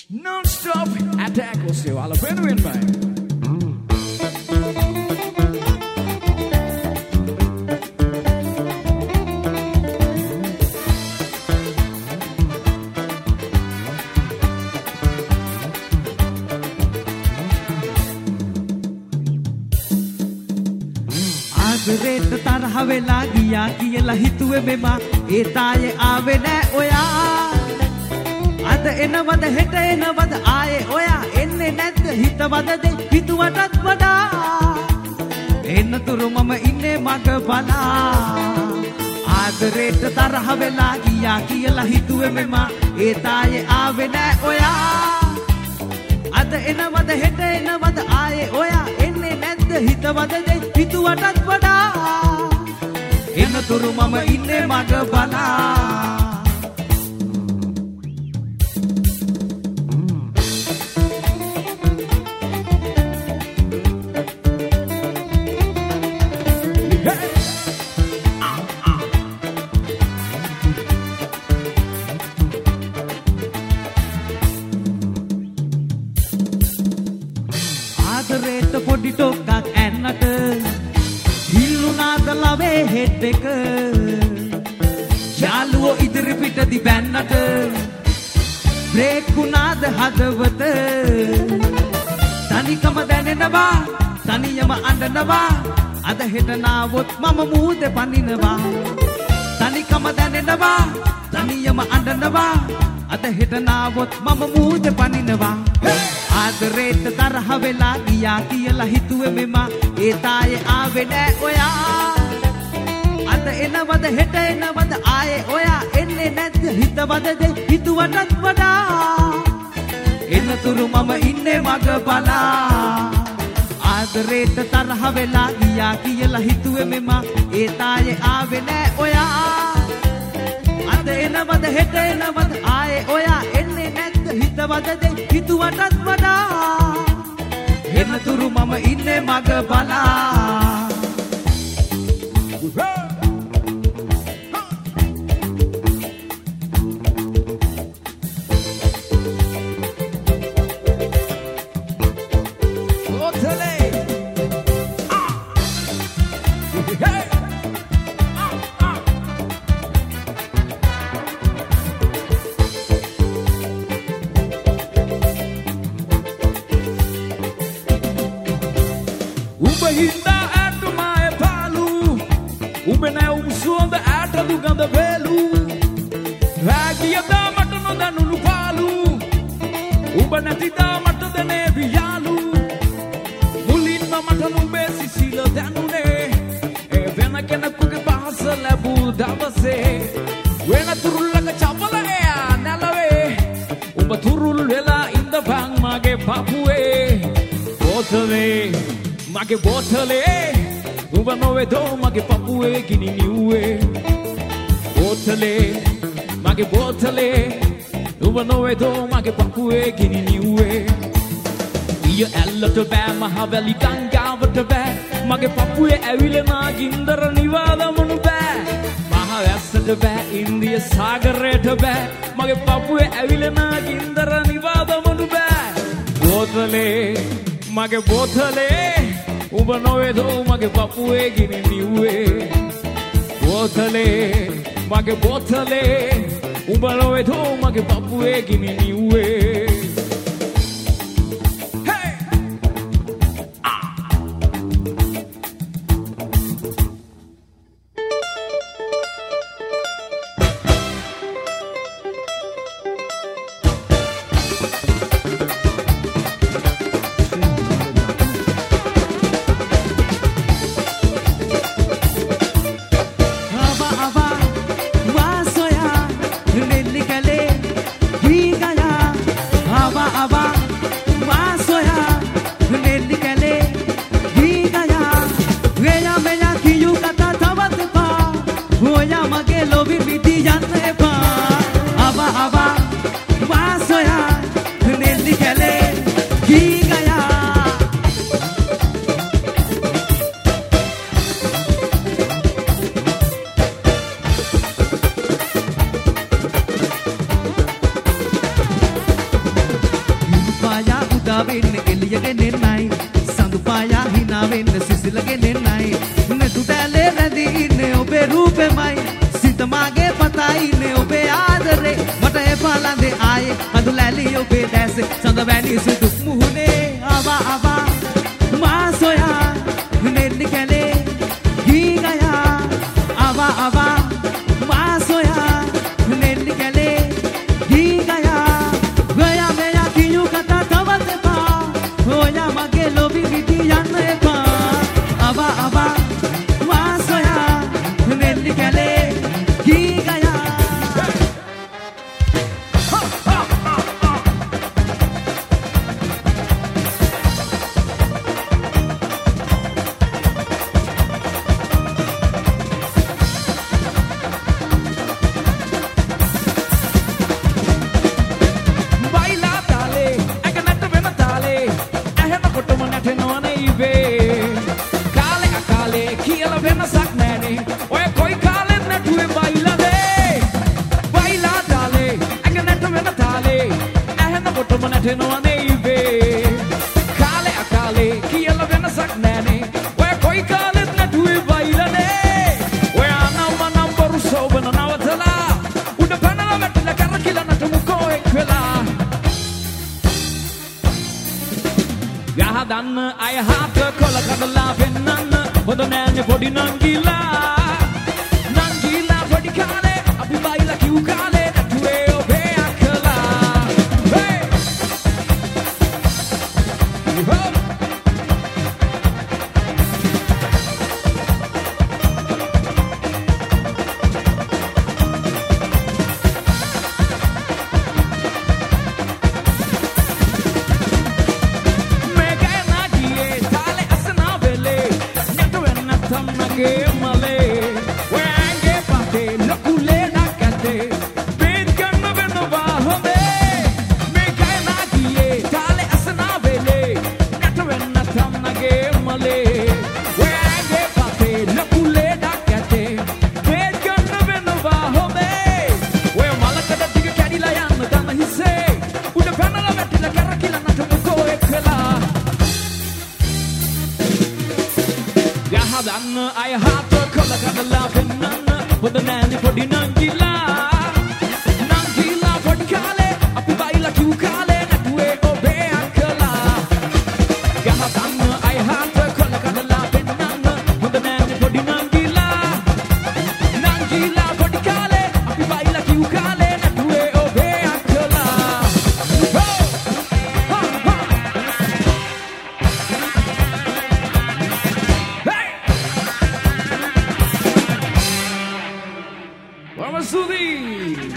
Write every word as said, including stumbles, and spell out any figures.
Non-stop attack ඔස්සේ ඔයාලා වෙනුවෙන් බයි. ආදරේට තරහ වෙලා ගියා කියලා හිතුවේ මෙම ඒ තායේ ආවේ නෑ ඔයා. අද එනවද හෙට එනවද ආයේ ඔයා එන්නේ නැද්ද හිතවද දෙ හිතුවටත් වඩා. එන්නතුරු මම ඉන්නේ මග බලා. ආදරේට තරහ වෙලා ගියා කියලා හිතුවේ මෙම ඒ තායේ ආවේ නෑ ඔයා. අද එනවද හෙට එනවද ආයේ ඔයා එන්නේ නැද්ද හිතවද දෙ හිතුවටත් වඩා. එන්නතුරු මම ඉන්නේ මග බලා. ආදරේට පොඩි ටොක්කක් ඇන්නට හිල්ලුනාද ලවේ හෙඩ් එක. යාළුවෝ ඉදිරි පිටදි බැන්නට බ්‍රේක් වුණාද හදවත. තනිකම දැනෙනවා තනියම අඬනවා අද හෙට නාවොත් මම මූදේ පනිනවා. තනිකම දැනෙනවා තනියම අඬනවා අද හෙට නාවොත් මම මූදේ පනිනවා. ආදරේට තරහ වෙලා ගියා කියලා හිතුවේ මෙම ඒ තායේ ආවේ නෑ ඔයා. අද එනවද හෙට එනවද ආයේ ඔයා එන්නේ නැද්ද හිතවද දෙ හිතුවටත් වඩා. එන්නතුරු මම ඉන්නේ මග බලා. ආදරේට තරහ වෙලා ගියා කියලා හිතුවේ මෙම ඒ තායේ ආවේ නෑ ඔයා. අද එනවද හෙට එනවද ආයේ ඔයා එන්නේ නැද්ද හිතවද දෙ හිතුවටත් වඩා. එන්නතුරු මම ඉන්නේ මග බලා. Hinda atu mae palu Ube ne umsuonda ata du ganda velu Ragia da mata no danulu palu Ube nati da mata dene viyalu Mulinma mata nube sisila danune E vena kena kuke bahasa labu davase Wena turullaga chapala ea nalave Uba turul vela inda bang mage papue Botale Mage botale Uba nove do mage papue gini niue Botale Mage botale Uba nove do mage papue gini niue Iya ellata bෑ mahavali ගංගාවට බෑ Mage papue ඇවිල නාගින්දර නිවාදමනු බෑ Maha වැස්සට බෑ ඉන්දිය සාගරයට බෑ Mage papue ඇවිල නාගින්දර නිවාදමනු බෑ Botale Mage botale Uba novedo mage papue gini niue Botale Mage botale Uba novedo mage papue gini niue Hey Ah Ava, ava, wa soya, nelli kale, hi gaya. වෙන්න එළියගෙන එන්නයි සඳු පායා hina වෙන්න සිසිලගෙන එන්නයි නතු දැලේ රැඳී ඉන්නේ ඔබේ රූපෙමයි සිත මාගේ පතා ඉන්නේ ඔබේ ආදරේ මට එපාලන්දේ ආයේ අඳු ලැලි ඔබේ දැසේ සඳ වැනි සුදු මුහුණේ ආවා ආවා මා සොයා නෙල්ලි කැලේ ගී ගයා ආවා ආවා මා සොයා නෙල්ලි කැලේ ගී ගයා ගයා මෙයා කියු කතා තවත් එපා ඔයා මගේ ලොබි විදි යන්න එපා ආවා ආවා මා සොයා නෙල්ලි කැලේ ගී ගයා දන්න අය හාත කොල කඩලා පෙන්නන්න හොඳ නෑනේ පොඩි නංගිලා නංගිලා පොඩි කාලේ අපි බයිලා කිව් කාලේ නැතුවේ ඔබේ අක්කලා hey දන්න අය හාත කොල කඩලා පෙන්නන්න හොඳ නෑනේ පොඩි නංගිලා නංගිලා පොඩි කාලේ අපි බයිලා කිව් කාලේ නැතුවේ ඔබේ අක්කලා ගහ දන්න අය හාත කොල කඩලා පෙන්නන්න හොඳ නෑනේ පොඩි නංගිලා නංගිලා පොඩි කාලේ අපි බයිලා කිව් කාලේ නැතුවේ ඔබේ අක්කලා Vamos subir!